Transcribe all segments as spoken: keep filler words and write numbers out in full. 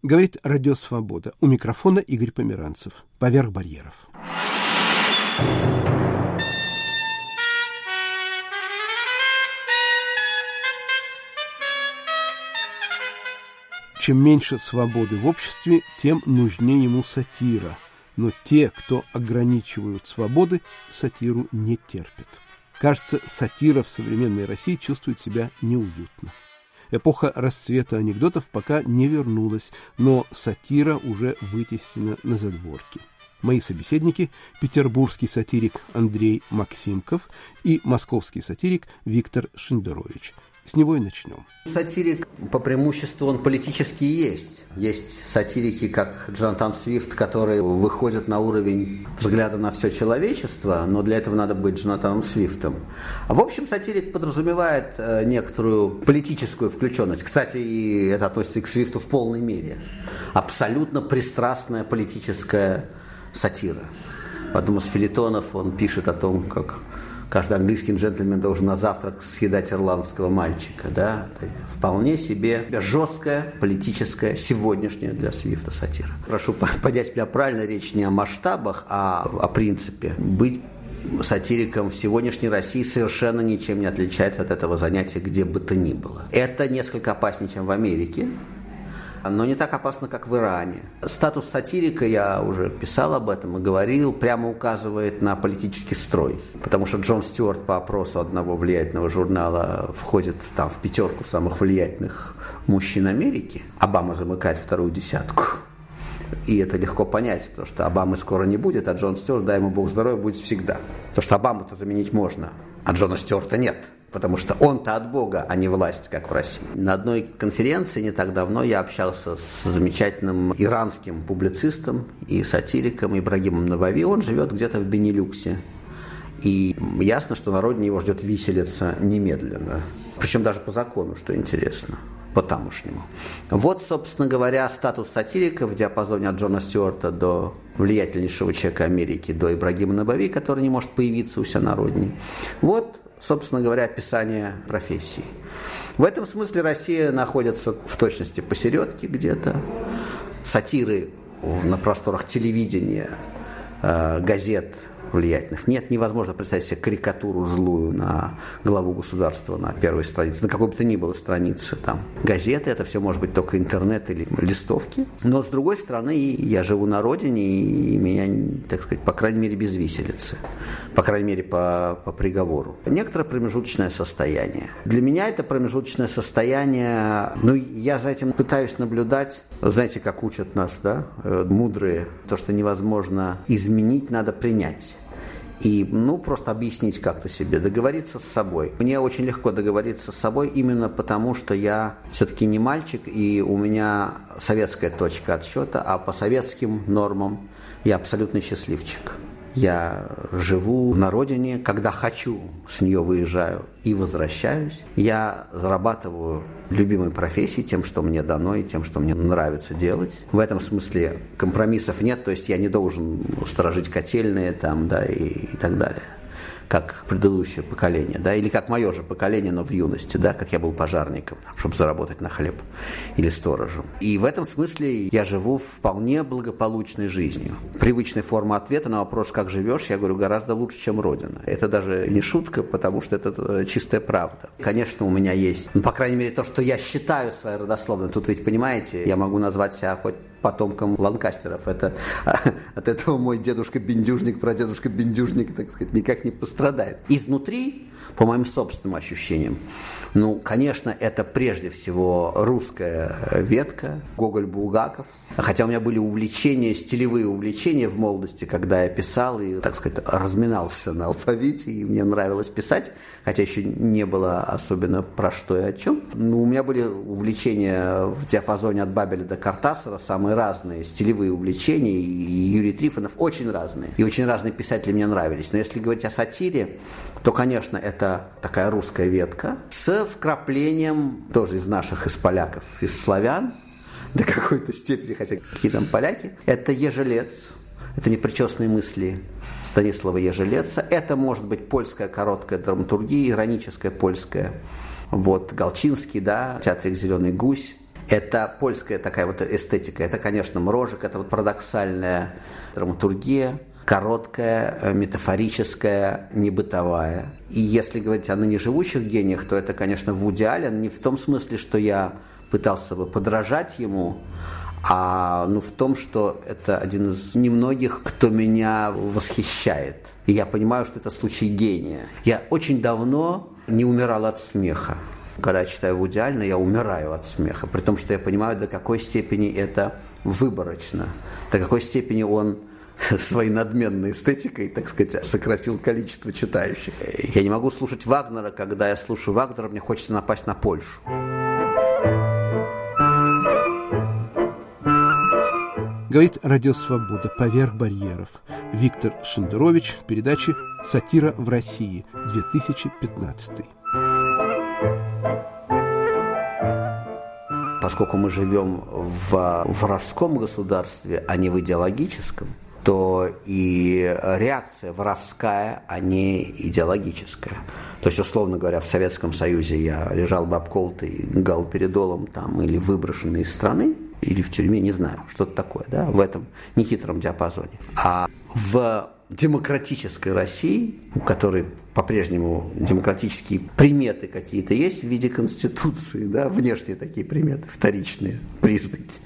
Говорит Радио Свобода. У микрофона Игорь Померанцев. Поверх барьеров. Чем меньше свободы в обществе, тем нужнее ему сатира. Но те, кто ограничивают свободы, сатиру не терпят. Кажется, сатира в современной России чувствует себя неуютно. Эпоха расцвета анекдотов пока не вернулась, но сатира уже вытеснена на задворки. Мои собеседники – петербургский сатирик Андрей Максимков и московский сатирик Виктор Шендерович. С него и начнем. Сатирик, по преимуществу, он политический есть. Есть сатирики, как Джонатан Свифт, которые выходят на уровень взгляда на все человечество, но для этого надо быть Джонатаном Свифтом. А в общем, сатирик подразумевает некоторую политическую включенность. Кстати, и это относится и к Свифту в полной мере. Абсолютно пристрастная политическая сатира. В одном из фельетонов он пишет о том, как каждый английский джентльмен должен на завтрак съедать ирландского мальчика. Да? Вполне себе жесткая, политическая, сегодняшняя для Свифта сатира. Прошу понять меня правильно, речь не о масштабах, а о принципе. Быть сатириком в сегодняшней России совершенно ничем не отличается от этого занятия где бы то ни было. Это несколько опаснее, чем в Америке, но не так опасно, как в Иране. Статус сатирика, я уже писал об этом и говорил, прямо указывает на политический строй. Потому что Джон Стюарт по опросу одного влиятельного журнала входит там в пятерку самых влиятельных мужчин Америки. Обама замыкает вторую десятку. И это легко понять, потому что Обамы скоро не будет, а Джон Стюарт, дай ему Бог здоровья, будет всегда. Потому что Обаму-то заменить можно, а Джона Стюарта нет. Потому что он-то от Бога, а не власть, как в России. На одной конференции не так давно я общался с замечательным иранским публицистом и сатириком Ибрагимом Набави. Он живет где-то в Бенилюксе. И ясно, что на родине его ждет виселица немедленно. Причем даже по закону, что интересно, по-тамошнему. Вот, собственно говоря, статус сатирика в диапазоне от Джона Стюарта до влиятельнейшего человека Америки, до Ибрагима Набави, который не может появиться у себя на родине. Вот, собственно говоря, описание профессии. В этом смысле Россия находится в точности посередке где-то. Сатиры на просторах телевидения, газет влиятельных нет. Невозможно представить себе карикатуру злую на главу государства на первой странице, на какой бы то ни было странице. Там газеты, это все может быть только интернет или листовки. Но, с другой стороны, я живу на родине, и меня, так сказать, по крайней мере, без виселицы. По крайней мере, по, по приговору. Некоторое промежуточное состояние. Для меня это промежуточное состояние, ну, я за этим пытаюсь наблюдать. Знаете, как учат нас, да, мудрые, то, что невозможно изменить, надо принять. И, ну, просто объяснить как-то себе, договориться с собой. Мне очень легко договориться с собой именно потому, что я все-таки не мальчик, и у меня советская точка отсчета, а по советским нормам я абсолютный счастливчик. Я живу на родине, когда хочу, с нее выезжаю и возвращаюсь. Я зарабатываю любимой профессией, тем, что мне дано, и тем, что мне нравится делать. В этом смысле компромиссов нет, то есть я не должен сторожить котельные там, да, и, и так далее, как предыдущее поколение, да, или как мое же поколение, но в юности, да, как я был пожарником, чтобы заработать на хлеб, или сторожем. И в этом смысле я живу вполне благополучной жизнью. Привычная форма ответа на вопрос, как живешь, я говорю, гораздо лучше, чем Родина. Это даже не шутка, потому что это чистая правда. Конечно, у меня есть, ну, по крайней мере, то, что я считаю своей родословной. Тут ведь, понимаете, я могу назвать себя хоть потомком Ланкастеров. Это, от этого мой дедушка-бендюжник, прадедушка-бендюжник, так сказать, никак не пострадает. Изнутри, по моим собственным ощущениям, ну, конечно, это прежде всего русская ветка, Гоголь-Булгаков. Хотя у меня были увлечения, стилевые увлечения в молодости, когда я писал и, так сказать, разминался на алфавите, и мне нравилось писать, хотя еще не было особенно про что и о чем. Но у меня были увлечения в диапазоне от Бабеля до Кортасара, самые разные, стилевые увлечения, и Юрий Трифонов очень разные. И очень разные писатели мне нравились. Но если говорить о сатире, то, конечно, это такая русская ветка с вкраплением тоже из наших, из поляков, из славян, до какой-то степени, хотя какие там поляки. Это Ежелец, это непричесные мысли Станислава Ежелеца. Это может быть польская короткая драматургия, ироническая польская. Вот Галчинский, да, театрик «Зеленый гусь». Это польская такая вот эстетика. Это, конечно, Мрожик, это вот парадоксальная драматургия, короткая, метафорическая, небытовая. И если говорить о ныне живущих гениях, то это, конечно, Вуди Аллен, не в том смысле, что я пытался бы подражать ему, а ну, в том, что это один из немногих, кто меня восхищает. И я понимаю, что это случай гения. Я очень давно не умирал от смеха. Когда я читаю Вуди Аллена, я умираю от смеха, при том, что я понимаю, до какой степени это выборочно, до какой степени он своей надменной эстетикой, так сказать, сократил количество читающих. Я не могу слушать Вагнера, когда я слушаю Вагнера, мне хочется напасть на Польшу. Говорит Радио Свобода «Поверх барьеров». Виктор Шендерович в передаче «Сатира в России», две тысячи пятнадцатый. Поскольку мы живем в воровском государстве, а не в идеологическом, то и реакция воровская, а не идеологическая. То есть, условно говоря, в Советском Союзе я лежал бы обколотый галоперидолом там, или выброшенный из страны, или в тюрьме, не знаю, что-то такое, да, в этом нехитром диапазоне. А в демократической России, у которой по-прежнему демократические приметы какие-то есть в виде Конституции, да, внешние такие приметы, вторичные признаки.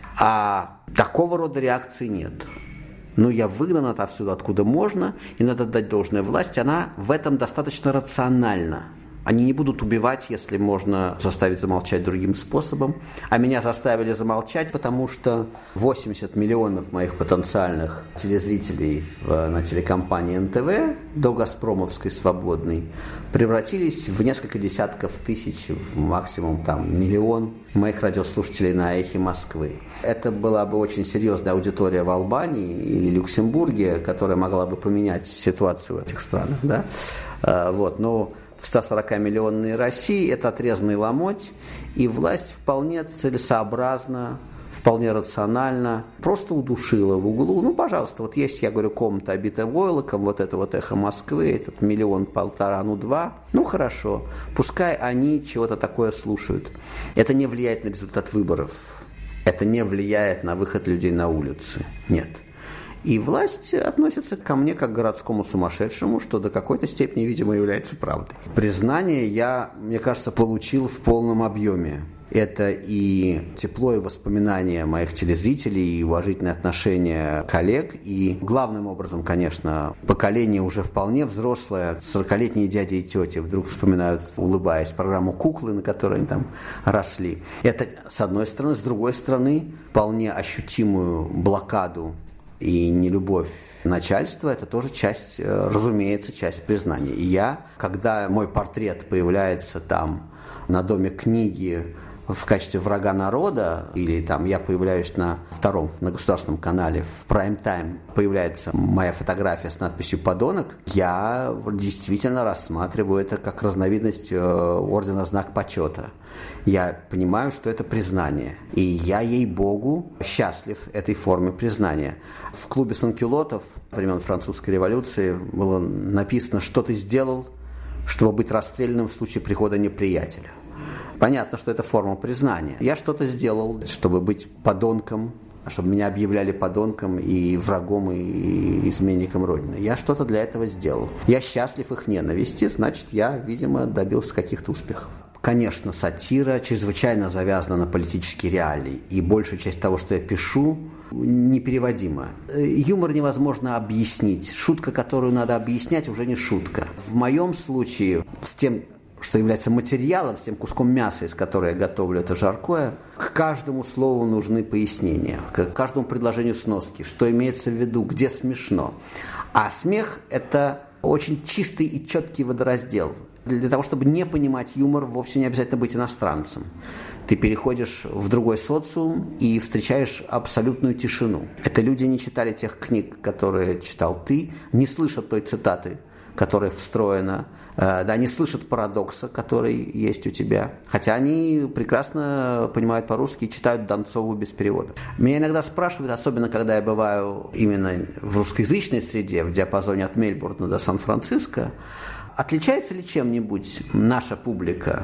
А такого рода реакции нет. Ну, я выгнан отовсюду, откуда можно, и надо дать должное власти, она в этом достаточно рациональна. Они не будут убивать, если можно заставить замолчать другим способом. А меня заставили замолчать, потому что восемьдесят миллионов моих потенциальных телезрителей на телекомпании эн тэ вэ до «Газпромовской» свободной превратились в несколько десятков тысяч, максимум там миллион моих радиослушателей на «Эхе Москвы». Это была бы очень серьезная аудитория в Албании или Люксембурге, которая могла бы поменять ситуацию в этих странах. Да? Вот, но в ста сорока миллионной России это отрезанный ломоть, и власть вполне целесообразно, вполне рационально просто удушила в углу. Ну, пожалуйста, вот есть, я говорю, комната, обитая войлоком, вот это вот «Эхо Москвы», этот миллион-полтора, ну, два, ну, хорошо, пускай они чего-то такое слушают. Это не влияет на результат выборов, это не влияет на выход людей на улицы, нет. И власть относится ко мне как к городскому сумасшедшему, что до какой-то степени, видимо, является правдой. Признание я, мне кажется, получил в полном объеме. Это и тепло, и воспоминания моих телезрителей, и уважительное отношение коллег, и главным образом, конечно, поколение уже вполне взрослое, сорокалетние дяди и тети вдруг вспоминают, улыбаясь, программу «Куклы», на которой они там росли. Это с одной стороны. С другой стороны, вполне ощутимую блокаду и нелюбовь начальства – это тоже часть, разумеется, часть признания. И я, когда мой портрет появляется там на Доме книги в качестве врага народа, или там я появляюсь на втором, на государственном канале, в прайм-тайм появляется моя фотография с надписью «Подонок», я действительно рассматриваю это как разновидность ордена «Знак почета». Я понимаю, что это признание. И я, ей-богу, счастлив этой форме признания. В клубе санкюлотов времен французской революции было написано, что ты сделал, чтобы быть расстрелянным в случае прихода неприятеля. Понятно, что это форма признания. Я что-то сделал, чтобы быть подонком, чтобы меня объявляли подонком и врагом, и изменником Родины. Я что-то для этого сделал. Я счастлив их ненависти, значит, я, видимо, добился каких-то успехов. Конечно, сатира чрезвычайно завязана на политические реалии, и большая часть того, что я пишу, непереводима. Юмор невозможно объяснить. Шутка, которую надо объяснять, уже не шутка. В моем случае с тем, что является материалом, с тем куском мяса, из которого я готовлю это жаркое, к каждому слову нужны пояснения, к каждому предложению сноски, что имеется в виду, где смешно. А смех – это очень чистый и четкий водораздел. Для того, чтобы не понимать юмор, вовсе не обязательно быть иностранцем. Ты переходишь в другой социум и встречаешь абсолютную тишину. Это люди не читали тех книг, которые читал ты, не слышат той цитаты, которая встроена, да, не слышат парадокса, который есть у тебя. Хотя они прекрасно понимают по-русски и читают Донцову без перевода. Меня иногда спрашивают, особенно когда я бываю именно в русскоязычной среде, в диапазоне от Мельбурна до Сан-Франциско, отличается ли чем-нибудь наша публика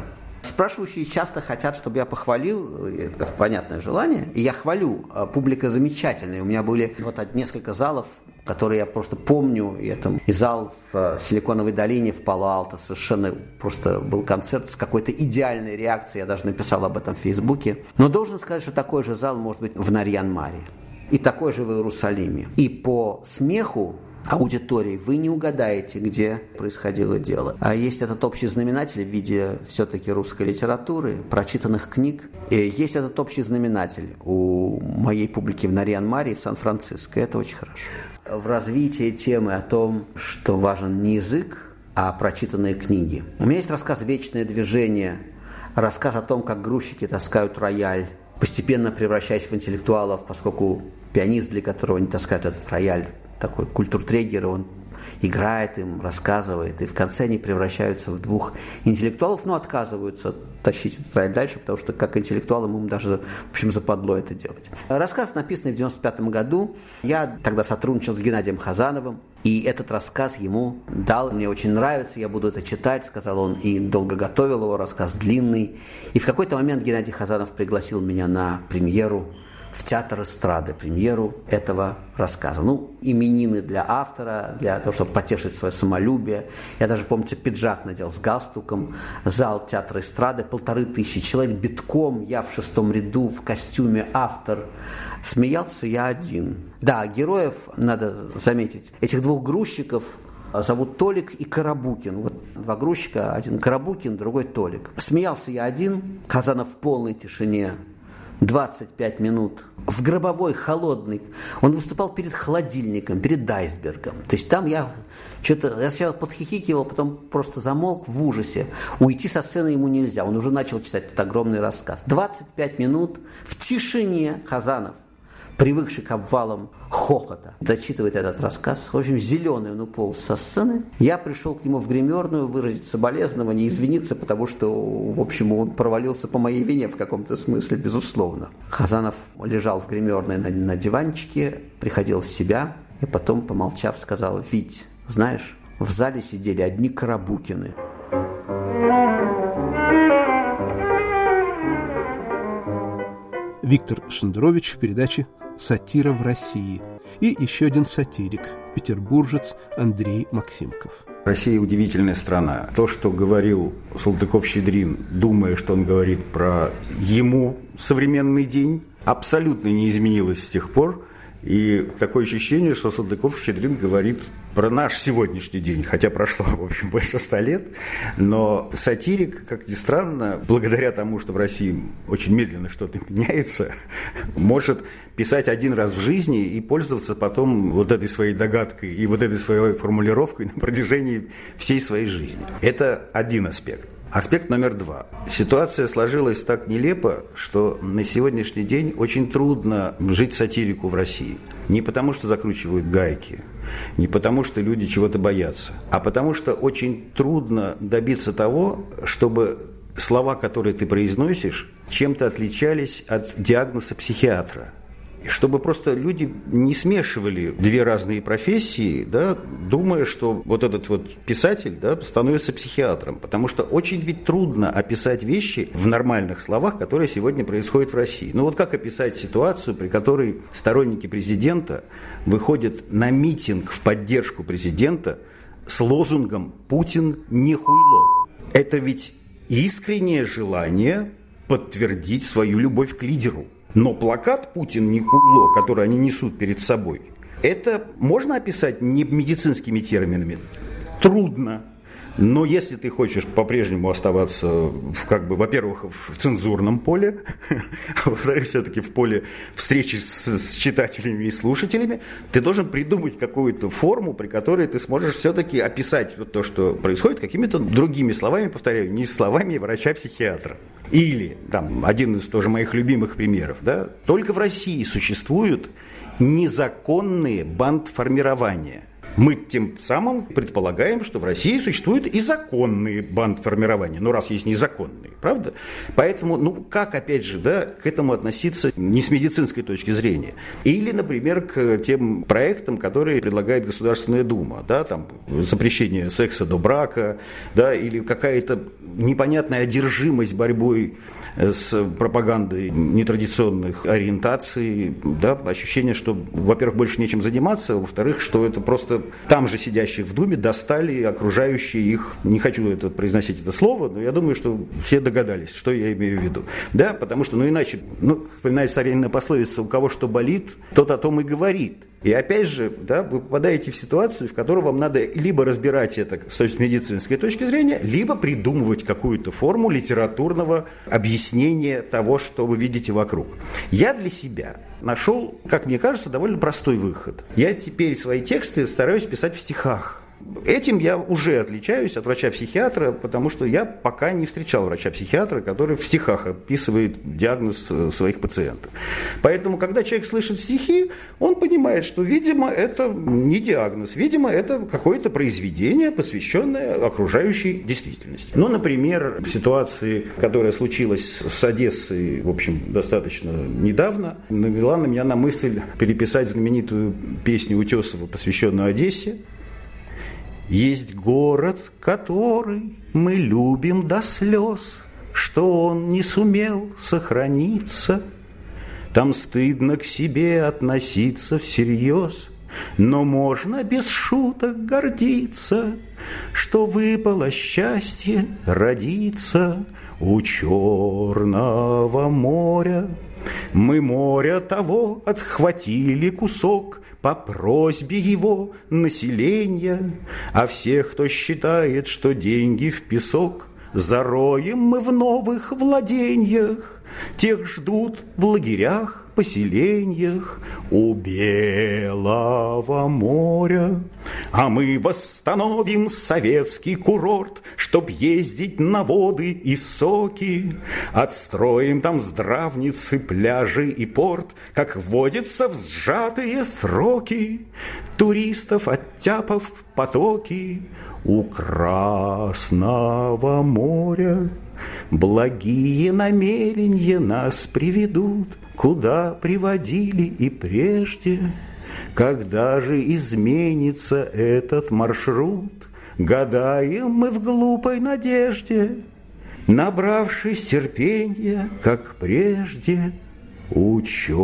Спрашивающие часто хотят, чтобы я похвалил, это понятное желание, и я хвалю. Публика замечательная. У меня были вот несколько залов, которые я просто помню. И, это, и зал в Силиконовой долине, в Пало-Алто, совершенно просто был концерт с какой-то идеальной реакцией. Я даже написал об этом в Фейсбуке. Но должен сказать, что такой же зал может быть в Нарьян-Маре. И такой же в Иерусалиме. И по смеху аудитории вы не угадаете, где происходило дело. А есть этот общий знаменатель в виде все-таки русской литературы, прочитанных книг. И есть этот общий знаменатель у моей публики в Нарьян-Маре и в Сан-Франциско. Это очень хорошо. В развитии темы о том, что важен не язык, а прочитанные книги. У меня есть рассказ «Вечное движение», рассказ о том, как грузчики таскают рояль, постепенно превращаясь в интеллектуалов, поскольку пианист, для которого они таскают этот рояль, такой культуртрегер, он играет им, рассказывает, и в конце они превращаются в двух интеллектуалов, но отказываются тащить этот рояль дальше, потому что как интеллектуалам им даже, в общем, западло это делать. Рассказ, написанный в девяносто пятом году, я тогда сотрудничал с Геннадием Хазановым, и этот рассказ ему дал, мне очень нравится, я буду это читать, сказал он, и долго готовил его, рассказ длинный. И в какой-то момент Геннадий Хазанов пригласил меня на премьеру в театр эстрады, премьеру этого рассказа. Ну, именины для автора, для того, чтобы потешить свое самолюбие. Я даже, помните, пиджак надел с галстуком. Зал театра эстрады, полторы тысячи человек битком. Я в шестом ряду в костюме, автор. Смеялся я один. Да, героев, надо заметить, этих двух грузчиков зовут Толик и Карабукин. Вот два грузчика, один Карабукин, другой Толик. Смеялся я один. Хазанов в полной тишине. двадцать пять минут в гробовой, холодный. Он выступал перед холодильником, перед айсбергом. То есть там я что-то, я сначала подхихикивал, потом просто замолк в ужасе. Уйти со сцены ему нельзя. Он уже начал читать этот огромный рассказ. двадцать пять минут в тишине Хазанов, привыкший к обвалам хохота, дочитывает этот рассказ. В общем, зеленый он уполз со сцены. Я пришел к нему в гримерную выразить соболезнования, извиниться, потому что, в общем, он провалился по моей вине в каком-то смысле, безусловно. Хазанов лежал в гримерной на, на диванчике, приходил в себя и потом, помолчав, сказал: «Вить, знаешь, в зале сидели одни Карабукины». Виктор Шендерович в передаче «Сатира в России». И еще один сатирик, петербуржец Андрей Максимков. Россия удивительная страна. То, что говорил Салтыков-Щедрин, думая, что он говорит про ему современный день, абсолютно не изменилось с тех пор. И такое ощущение, что Салтыков-Щедрин говорит про наш сегодняшний день, хотя прошло, в общем, больше ста лет. Но сатирик, как ни странно, благодаря тому, что в России очень медленно что-то меняется, может писать один раз в жизни и пользоваться потом вот этой своей догадкой и вот этой своей формулировкой на протяжении всей своей жизни. Это один аспект. Аспект номер два. Ситуация сложилась так нелепо, что на сегодняшний день очень трудно жить сатирику в России. Не потому, что закручивают гайки, не потому, что люди чего-то боятся, а потому, что очень трудно добиться того, чтобы слова, которые ты произносишь, чем-то отличались от диагноза психиатра. Чтобы просто люди не смешивали две разные профессии, да, думая, что вот этот вот писатель, да, становится психиатром. Потому что очень ведь трудно описать вещи в нормальных словах, которые сегодня происходят в России. Ну вот как описать ситуацию, при которой сторонники президента выходят на митинг в поддержку президента с лозунгом «Путин не хуйло». Это ведь искреннее желание подтвердить свою любовь к лидеру. Но плакат «Путин не хуйло», который они несут перед собой, это можно описать не медицинскими терминами? Трудно. Но если ты хочешь по-прежнему оставаться, в, как бы, во-первых, в цензурном поле, а во-вторых, все-таки в поле встречи с, с читателями и слушателями, ты должен придумать какую-то форму, при которой ты сможешь все-таки описать вот то, что происходит, какими-то другими словами, повторяю, не словами врача-психиатра. Или, там, один из тоже моих любимых примеров, да, только в России существуют незаконные бандформирования. Мы тем самым предполагаем, что в России существуют и законные бандформирования. Ну, раз есть незаконные, правда? Поэтому, ну, как, опять же, да, к этому относиться не с медицинской точки зрения? Или, например, к тем проектам, которые предлагает Государственная Дума, да, там, запрещение секса до брака, да, или какая-то непонятная одержимость борьбой с пропагандой нетрадиционных ориентаций, да, ощущение, что, во-первых, больше нечем заниматься, во-вторых, что это просто там же сидящих в Думе достали окружающие их, не хочу это произносить это слово, но я думаю, что все догадались, что я имею в виду, да, потому что, ну, иначе, ну, вспоминается старинная пословица, у кого что болит, тот о том и говорит. И опять же, да, вы попадаете в ситуацию, в которой вам надо либо разбирать это с медицинской точки зрения, либо придумывать какую-то форму литературного объяснения того, что вы видите вокруг. Я для себя нашел, как мне кажется, довольно простой выход. Я теперь свои тексты стараюсь писать в стихах. Этим я уже отличаюсь от врача-психиатра, потому что я пока не встречал врача-психиатра, который в стихах описывает диагноз своих пациентов. Поэтому, когда человек слышит стихи, он понимает, что, видимо, это не диагноз, видимо, это какое-то произведение, посвященное окружающей действительности. Ну, например, в ситуации, которая случилась с Одессой, в общем, достаточно недавно, навела на меня на мысль переписать знаменитую песню Утесова, посвященную Одессе. Есть город, который мы любим до слез, что он не сумел сохраниться. Там стыдно к себе относиться всерьез, но можно без шуток гордиться, что выпало счастье родиться у Черного моря. Мы моря того отхватили кусок по просьбе его населения, а всех, кто считает, что деньги в песок, зароем мы в новых владениях. Тех ждут в лагерях, поселениях у Белого моря. А мы восстановим советский курорт, чтоб ездить на воды и соки. Отстроим там здравницы, пляжи и порт, как водится в сжатые сроки. Туристов оттяпав в потоки у Красного моря. Благие намерения нас приведут, куда приводили и прежде. Когда же изменится этот маршрут, гадаем мы в глупой надежде, набравшись терпения, как прежде, у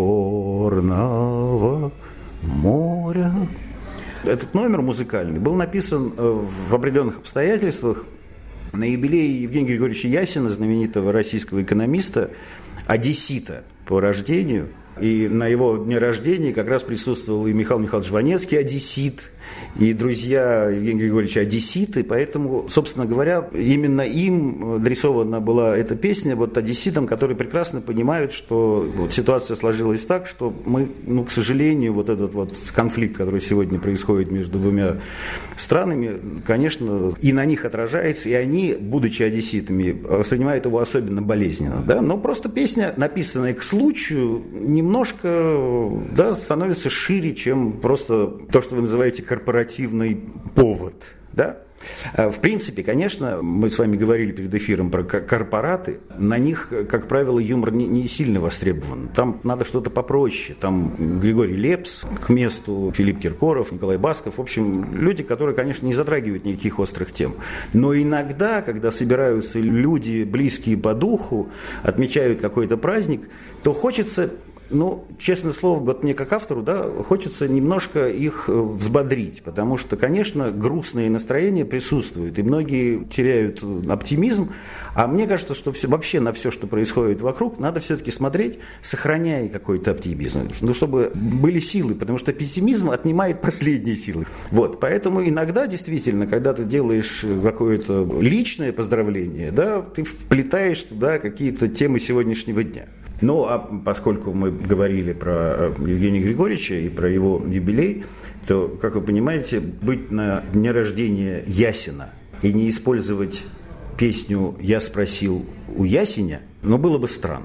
Черного моря. Этот номер музыкальный был написан в определенных обстоятельствах на юбилей Евгения Григорьевича Ясина, знаменитого российского экономиста, одессита по рождению. И на его дне рождения как раз присутствовал и Михаил Михайлович Ванецкий, одессит, и друзья Евгения Григорьевича одесситы. Поэтому, собственно говоря, именно им адресована была эта песня, вот одесситам, которые прекрасно понимают, что вот ситуация сложилась так, что мы, ну, к сожалению, вот этот вот конфликт, который сегодня происходит между двумя странами, конечно, и на них отражается, и они, будучи одесситами, воспринимают его особенно болезненно. Да? Но просто песня, написанная к случаю, немножко, да, становится шире, чем просто то, что вы называете корпоративный повод. Да? В принципе, конечно, мы с вами говорили перед эфиром про корпораты, на них, как правило, юмор не, не сильно востребован. Там надо что-то попроще. Там Григорий Лепс, к месту Филипп Киркоров, Николай Басков. В общем, люди, которые, конечно, не затрагивают никаких острых тем. Но иногда, когда собираются люди, близкие по духу, отмечают какой-то праздник, то хочется... Ну, честное слово, вот мне как автору, да, хочется немножко их взбодрить, потому что, конечно, грустные настроения присутствуют, и многие теряют оптимизм, а мне кажется, что все, вообще на все, что происходит вокруг, надо все-таки смотреть, сохраняя какой-то оптимизм, ну, чтобы были силы, потому что пессимизм отнимает последние силы. Вот, поэтому иногда, действительно, когда ты делаешь какое-то личное поздравление, да, ты вплетаешь туда какие-то темы сегодняшнего дня. Ну, а поскольку мы говорили про Евгения Григорьевича и про его юбилей, то, как вы понимаете, быть на дне рождения Ясина и не использовать песню «Я спросил у Ясеня», ну, было бы странно.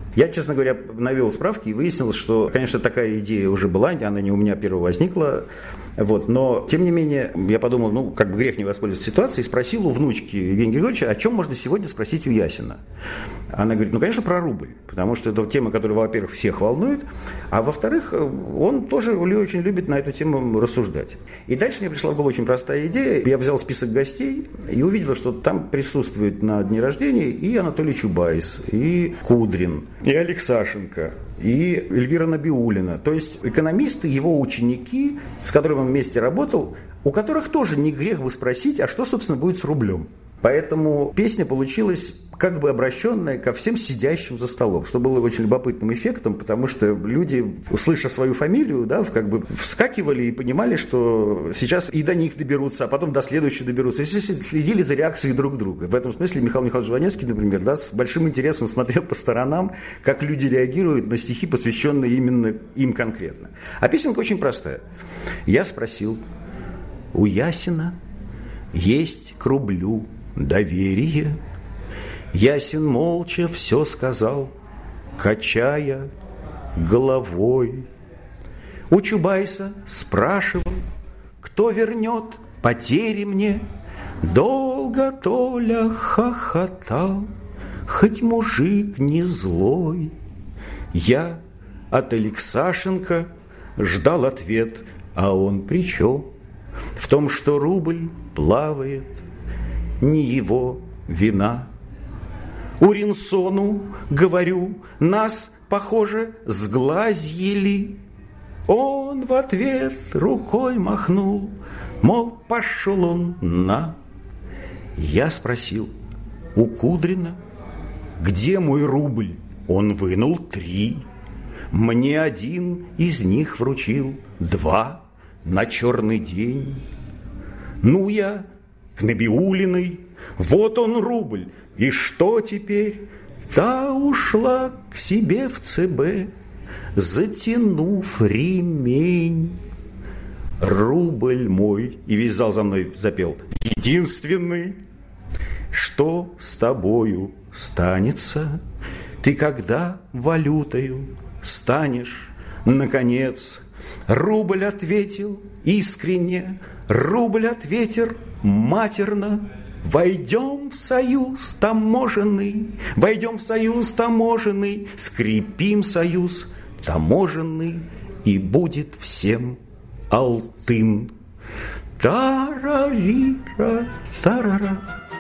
Я, честно говоря, навел справки и выяснилось, что, конечно, такая идея уже была, она не у меня первой возникла, вот, но, тем не менее, я подумал, ну, как бы грех не воспользоваться ситуацией, и спросил у внучки Евгения Григорьевича, о чем можно сегодня спросить у Ясина. Она говорит, ну, конечно, про рубль, потому что это тема, которая, во-первых, всех волнует, а во-вторых, он тоже очень любит на эту тему рассуждать. И дальше мне пришла в голову очень простая идея. Я взял список гостей и увидел, что там присутствует на дне рождения и Анатолий Чубайс, и Кудрин, и Алексашенко, и Эльвира Набиуллина. То есть экономисты, его ученики, с которыми он вместе работал, у которых тоже не грех бы спросить, а что, собственно, будет с рублем. Поэтому песня получилась как бы обращенная ко всем сидящим за столом, что было очень любопытным эффектом, потому что люди, услыша свою фамилию, да, как бы вскакивали и понимали, что сейчас и до них доберутся, а потом до следующего доберутся. И следили за реакцией друг друга. В этом смысле Михаил Михайлович Жванецкий, например, да, с большим интересом смотрел по сторонам, как люди реагируют на стихи, посвященные именно им конкретно. А песенка очень простая. Я спросил, у Ясина есть к рублю доверие? Ясин молча все сказал, качая головой. У Чубайса спрашивал, кто вернет потери мне? Долго Толя хохотал, хоть мужик не злой. Я от Алексашенко ждал ответ, а он при чем? В том, что рубль плавает, не его вина. Уринсону, говорю, нас, похоже, сглазили. Он в ответ рукой махнул, мол, пошел он на. Я спросил у Кудрина, где мой рубль? Он вынул три. Мне один из них вручил, два на черный день. Ну, я к Набиуллиной, вот он рубль. И что теперь? Та ушла к себе в ЦБ, затянув ремень. Рубль мой, и весь зал за мной запел, единственный, что с тобою станется, ты когда валютою станешь, наконец. Рубль ответил искренне, рубль ответил матерно. Войдем в союз таможенный, войдем в союз таможенный, скрепим союз таможенный, и будет всем алтын. Тарарира, тарара.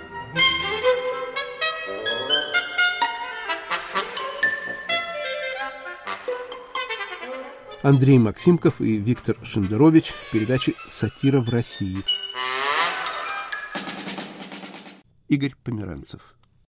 Андрей Максимков и Виктор Шендерович в передаче «Сатира в России». Игорь Померанцев.